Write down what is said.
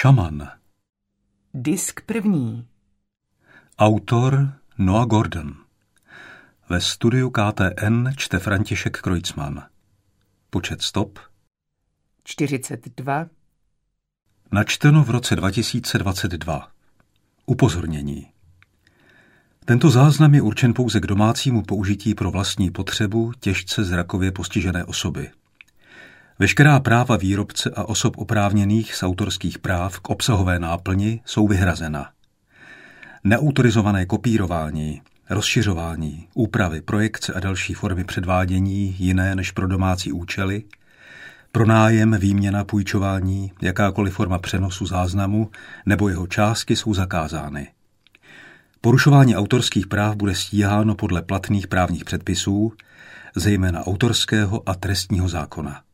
Šaman. Disk první. Autor Noah Gordon. Ve studiu KTN čte František Kreutzmann. Počet stop 42. Načteno v roce 2022. Upozornění. Tento záznam je určen pouze k domácímu použití pro vlastní potřebu těžce zrakově postižené osoby. Veškerá práva výrobce a osob oprávněných z autorských práv k obsahové náplni jsou vyhrazena. Neautorizované kopírování, rozšiřování, úpravy, projekce a další formy předvádění jiné než pro domácí účely, pronájem, výměna, půjčování, jakákoliv forma přenosu záznamu nebo jeho částky jsou zakázány. Porušování autorských práv bude stíháno podle platných právních předpisů, zejména autorského a trestního zákona.